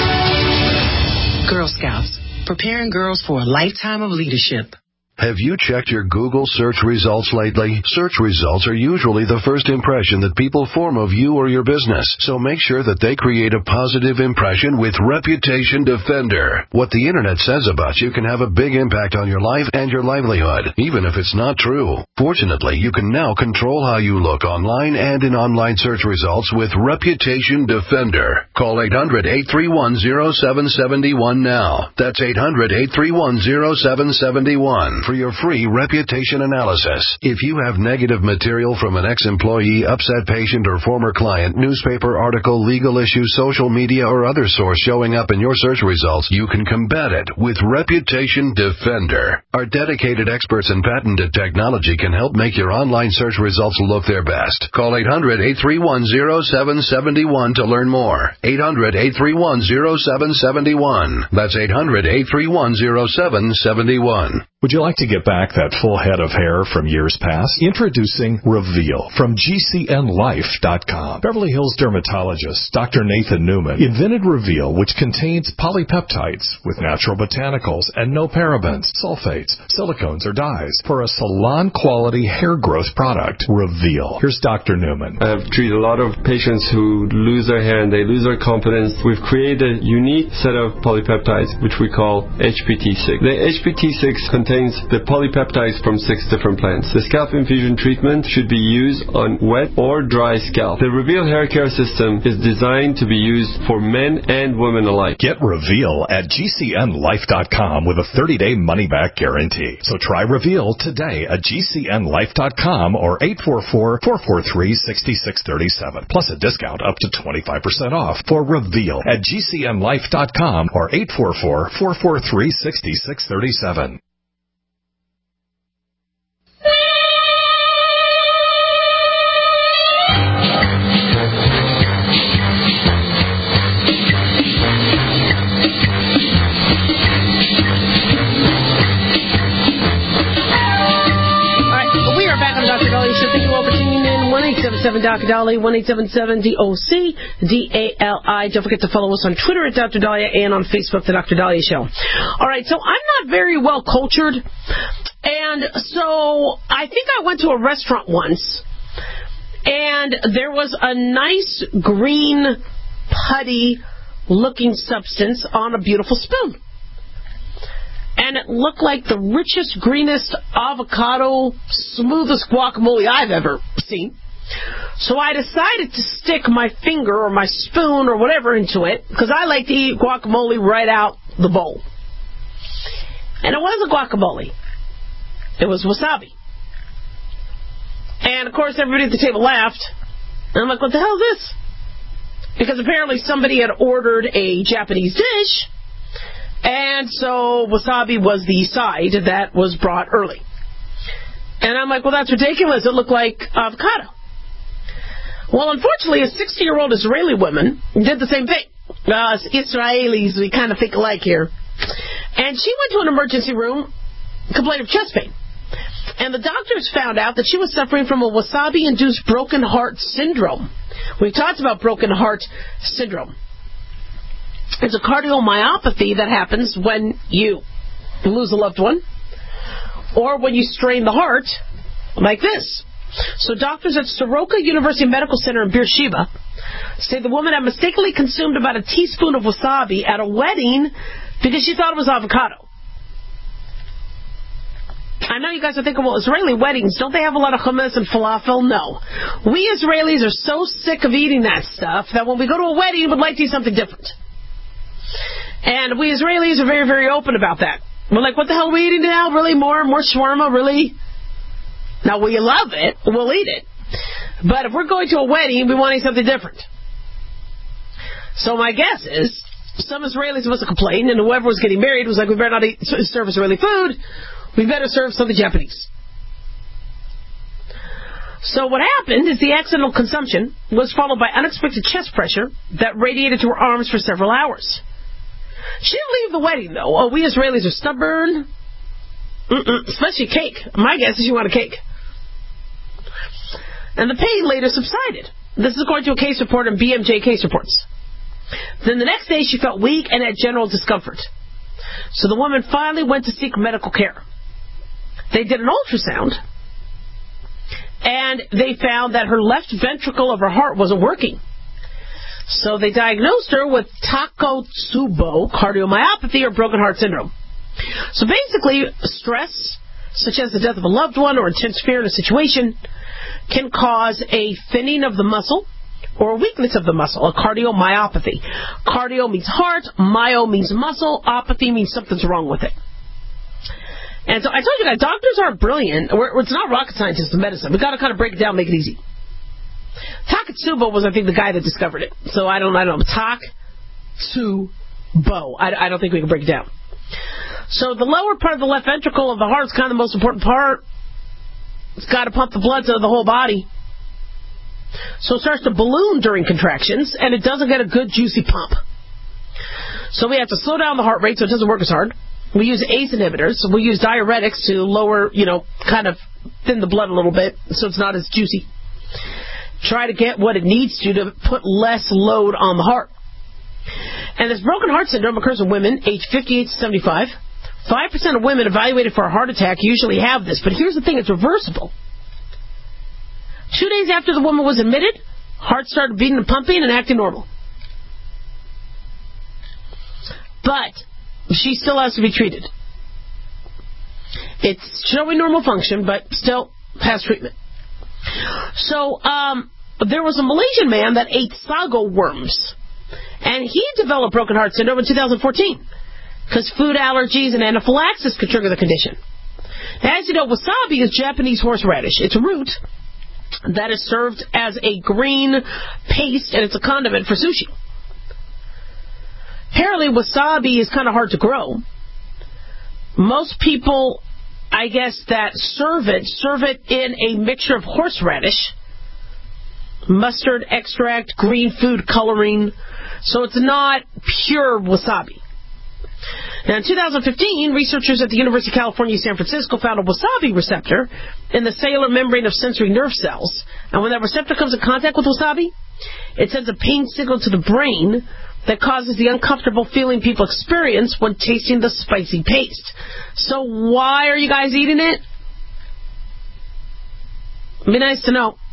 Girl Scouts, preparing girls for a lifetime of leadership. Have you checked your Google search results lately? Search results are usually the first impression that people form of you or your business, so make sure that they create a positive impression with Reputation Defender. What the internet says about you can have a big impact on your life and your livelihood, even if it's not true. Fortunately, you can now control how you look online and in online search results with Reputation Defender. Call eight hundred, eight three one, zero seven seven one now. That's eight hundred, eight three one, zero seven seven one. For your free reputation analysis. If you have negative material from an ex-employee, upset patient, or former client, newspaper article, legal issue, social media, or other source showing up in your search results, you can combat it with Reputation Defender. Our dedicated experts in patented technology can help make your online search results look their best. Call eight hundred, eight three one, zero seven seven one to learn more. eight hundred, eight three one, zero seven seven one. That's eight hundred, eight three one, zero seven seven one. Would you like to get back that full head of hair from years past? Introducing Reveal from G C N life dot com. Beverly Hills dermatologist Doctor Nathan Newman invented Reveal, which contains polypeptides with natural botanicals and no parabens, sulfates, silicones, or dyes for a salon-quality hair growth product. Reveal. Here's Doctor Newman. I've treated a lot of patients who lose their hair and they lose their confidence. We've created a unique set of polypeptides, which we call H P T six. The H P T six contains the polypeptides from six different plants. The scalp infusion treatment should be used on wet or dry scalp. The Reveal hair care system is designed to be used for men and women alike. Get Reveal at G C N life dot com with a thirty-day money-back guarantee. So try Reveal today at G C N life dot com or eight four four, four four three, six six three seven. Plus a discount up to twenty-five percent off for Reveal at G C N life dot com or eight four four, four four three, six six three seven. one eight seven seven Doctor Dolly, one eight seven seven D O C D A L I. Don't forget to follow us on Twitter at Doctor Dahlia and on Facebook, The Doctor Dahlia Show. All right, so I'm not very well cultured, and so I think I went to a restaurant once, and there was a nice green putty-looking substance on a beautiful spoon. And it looked like the richest, greenest avocado, smoothest guacamole I've ever seen. So I decided to stick my finger or my spoon or whatever into it, because I like to eat guacamole right out the bowl. And it wasn't guacamole. It was wasabi. And, of course, everybody at the table laughed. And I'm like, what the hell is this? Because apparently somebody had ordered a Japanese dish, and so wasabi was the side that was brought early. And I'm like, well, that's ridiculous. It looked like avocado. Well, unfortunately, a sixty-year-old Israeli woman did the same thing. Us Israelis, we kind of think alike here. And she went to an emergency room, complained of chest pain. And the doctors found out that she was suffering from a wasabi-induced broken heart syndrome. We talked about broken heart syndrome. It's a cardiomyopathy that happens when you lose a loved one or when you strain the heart like this. So doctors at Soroka University Medical Center in Beersheba say the woman had mistakenly consumed about a teaspoon of wasabi at a wedding because she thought it was avocado. I know you guys are thinking, well, Israeli weddings, don't they have a lot of hummus and falafel? No. We Israelis are so sick of eating that stuff that when we go to a wedding, we'd like to eat something different. And we Israelis are very, very open about that. We're like, what the hell are we eating now? Really? More? More shawarma? Really? Now, we love it. We'll eat it. But if we're going to a wedding, we want to eat something different. So my guess is some Israelis must have complained, and whoever was getting married was like, we better not eat, serve Israeli food. We better serve something Japanese. So what happened is the accidental consumption was followed by unexpected chest pressure that radiated to her arms for several hours. She didn't leave the wedding, though. Oh, we Israelis are stubborn. Mm-mm, especially cake. My guess is you want a cake. And the pain later subsided. This is according to a case report in B M J Case Reports. Then the next day she felt weak and had general discomfort. So the woman finally went to seek medical care. They did an ultrasound, and they found that her left ventricle of her heart wasn't working. So they diagnosed her with Takotsubo cardiomyopathy or broken heart syndrome. So basically, stress, such as the death of a loved one or intense fear in a situation, can cause a thinning of the muscle or a weakness of the muscle, a cardiomyopathy. Cardio means heart, myo means muscle, opathy means something's wrong with it. And so I told you guys, doctors are brilliant. We're, it's not rocket scientists in medicine. We've got to kind of break it down, make it easy. Takotsubo was, I think, the guy that discovered it. So I don't, I don't know. Takotsubo. I, I don't think we can break it down. So the lower part of the left ventricle of the heart is kind of the most important part. It's got to pump the blood to the whole body. So it starts to balloon during contractions, and it doesn't get a good, juicy pump. So we have to slow down the heart rate so it doesn't work as hard. We use A C E inhibitors. We use diuretics to lower, you know, kind of thin the blood a little bit so it's not as juicy. Try to get what it needs to to put less load on the heart. And this broken heart syndrome occurs in women aged fifty-eight to seventy-five. five percent of women evaluated for a heart attack usually have this, but here's the thing, it's reversible. Two days after the woman was admitted, heart started beating and pumping and acting normal. But she still has to be treated. It's showing normal function, but still has treatment. So, um, there was a Malaysian man that ate sago worms, and he developed broken heart syndrome in two thousand fourteen, because food allergies and anaphylaxis could trigger the condition. Now, as you know, wasabi is Japanese horseradish. It's a root that is served as a green paste, and it's a condiment for sushi. Apparently, wasabi is kind of hard to grow. Most people, I guess, that serve it, serve it in a mixture of horseradish, mustard extract, green food coloring, so it's not pure wasabi. Now, in two thousand fifteen, researchers at the University of California, San Francisco found a wasabi receptor in the cellular membrane of sensory nerve cells. And when that receptor comes in contact with wasabi, it sends a pain signal to the brain that causes the uncomfortable feeling people experience when tasting the spicy paste. So why are you guys eating it? It'd be nice to know.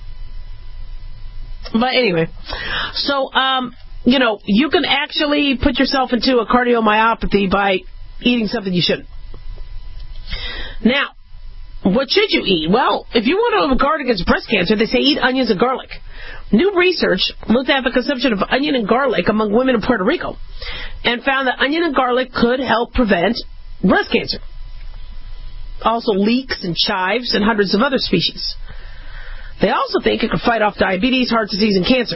But anyway, so, um... you know, you can actually put yourself into a cardiomyopathy by eating something you shouldn't. Now, what should you eat? Well, if you want to guard against breast cancer, they say eat onions and garlic. New research looked at the consumption of onion and garlic among women in Puerto Rico and found that onion and garlic could help prevent breast cancer. Also leeks and chives and hundreds of other species. They also think it could fight off diabetes, heart disease, and cancer.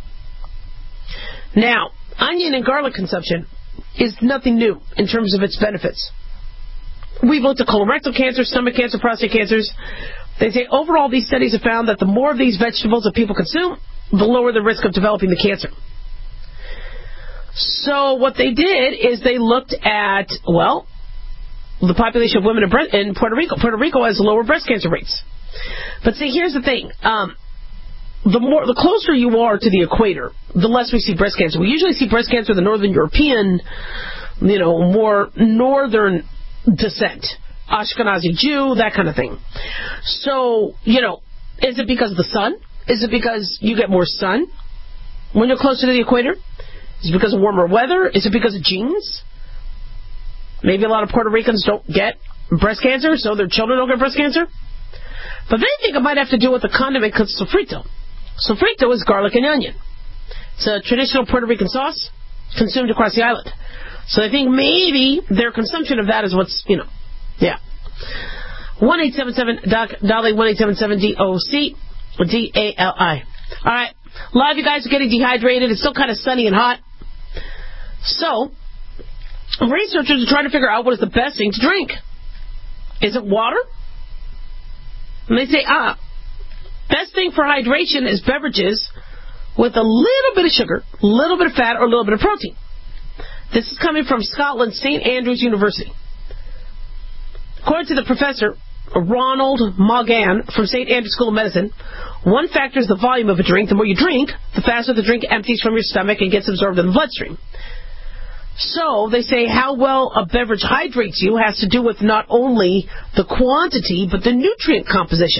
Now, onion and garlic consumption is nothing new in terms of its benefits. We've looked at colorectal cancer, stomach cancer, prostate cancers. They say overall these studies have found that the more of these vegetables that people consume, the lower the risk of developing the cancer. So what they did is they looked at, well, the population of women in, bre- in Puerto Rico. Puerto Rico has lower breast cancer rates. But see, here's the thing. Um, the more, the closer you are to the equator, the less we see breast cancer. We usually see breast cancer in the Northern European, you know, more northern descent. Ashkenazi Jew, that kind of thing. So, you know, is it because of the sun? Is it because you get more sun when you're closer to the equator? Is it because of warmer weather? Is it because of genes? Maybe a lot of Puerto Ricans don't get breast cancer, so their children don't get breast cancer. But they think it might have to do with the condiment called sofrito. Sofrito is garlic and onion. It's a traditional Puerto Rican sauce consumed across the island. So I think maybe their consumption of that is what's, you know, yeah. one eight seven seven Doc Dolly, one eight seven seven D O C D A L I. All right. A lot of you guys are getting dehydrated. It's still kind of sunny and hot. So, researchers are trying to figure out what is the best thing to drink. Is it water? And they say, ah, best thing for hydration is beverages with a little bit of sugar, a little bit of fat, or a little bit of protein. This is coming from Scotland's Saint Andrews University. According to the professor, Ronald Maughan from Saint Andrews School of Medicine, one factor is the volume of a drink. The more you drink, the faster the drink empties from your stomach and gets absorbed in the bloodstream. So they say how well a beverage hydrates you has to do with not only the quantity, but the nutrient composition.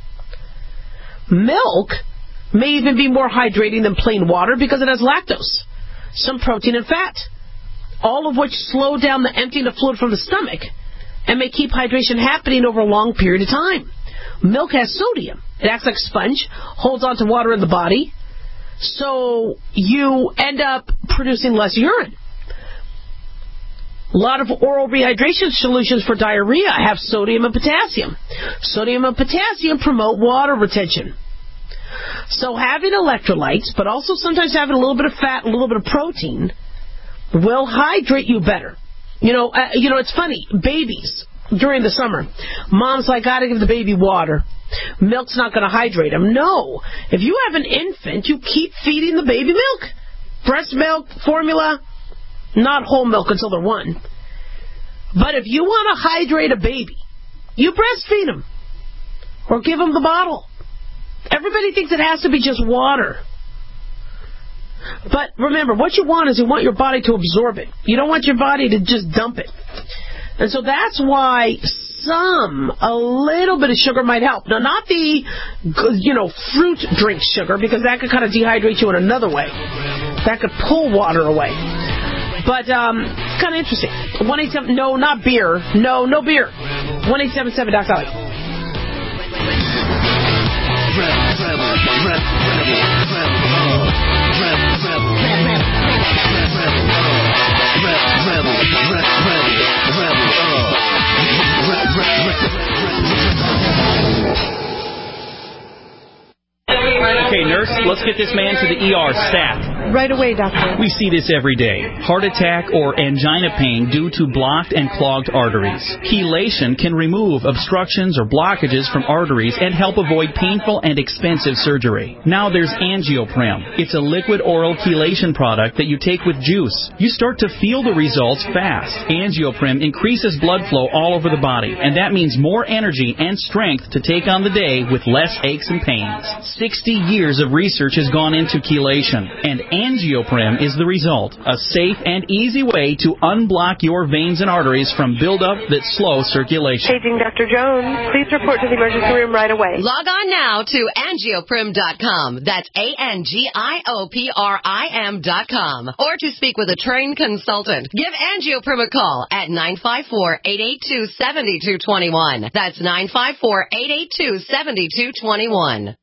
Milk may even be more hydrating than plain water because it has lactose, some protein and fat, all of which slow down the emptying of fluid from the stomach and may keep hydration happening over a long period of time. Milk has sodium. It acts like a sponge, holds on to water in the body, so you end up producing less urine. A lot of oral rehydration solutions for diarrhea have sodium and potassium. Sodium and potassium promote water retention. So having electrolytes, but also sometimes having a little bit of fat, a little bit of protein, will hydrate you better. You know, uh, you know, it's funny. Babies during the summer, mom's like, gotta give the baby water. Milk's not going to hydrate them. No, if you have an infant, you keep feeding the baby milk, breast milk, formula, not whole milk until they're one. But if you want to hydrate a baby, you breastfeed them or give them the bottle. Everybody thinks it has to be just water. But remember, what you want is you want your body to absorb it. You don't want your body to just dump it. And so that's why some, a little bit of sugar might help. Now, not the, you know, fruit drink sugar, because that could kind of dehydrate you in another way. That could pull water away. But um, it's kind of interesting. one eight seven, no, not beer. No, no beer. one eight seven seven Doc Dolly. Okay, nurse, let's get this man to the E R stat. Right away, doctor. We see this every day. Heart attack or angina pain due to blocked and clogged arteries. Chelation can remove obstructions or blockages from arteries and help avoid painful and expensive surgery. Now there's Angioprim. It's a liquid oral chelation product that you take with juice. You start to feel the results fast. Angioprim increases blood flow all over the body, and that means more energy and strength to take on the day with less aches and pains. sixty years of research has gone into chelation, and Angioprim is the result. A safe and easy way to unblock your veins and arteries from buildup that slow circulation. Paging Doctor Jones. Please report to the emergency room right away. Log on now to angioprim dot com. That's A N G I O P R I M dot com. Or to speak with a trained consultant. Give Angioprim a call at nine five four, eight eight two, seven two two one. That's nine five four, eight eight two, seven two two one.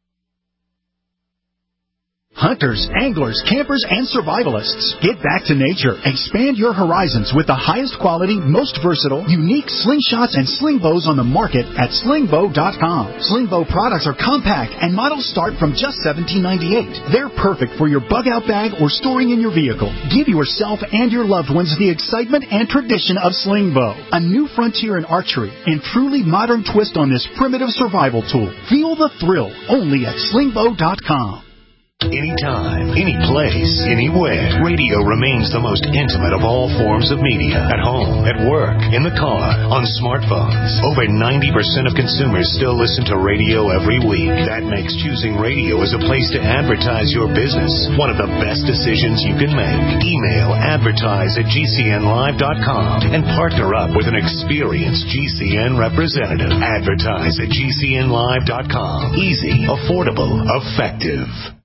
Hunters, anglers, campers, and survivalists. Get back to nature. Expand your horizons with the highest quality, most versatile, unique slingshots and sling bows on the market at sling bow dot com. Sling bow products are compact and models start from just seventeen ninety-eight. They're perfect for your bug out bag or storing in your vehicle. Give yourself and your loved ones the excitement and tradition of sling bow. A new frontier in archery and truly modern twist on this primitive survival tool. Feel the thrill only at sling bow dot com. Anytime, any place, anywhere. Radio remains the most intimate of all forms of media. At home, at work, in the car, on smartphones. Over ninety percent of consumers still listen to radio every week. That makes choosing radio as a place to advertise your business one of the best decisions you can make. Email advertise at G C N live dot com and partner up with an experienced G C N representative. Advertise at G C N live dot com. Easy, affordable, effective.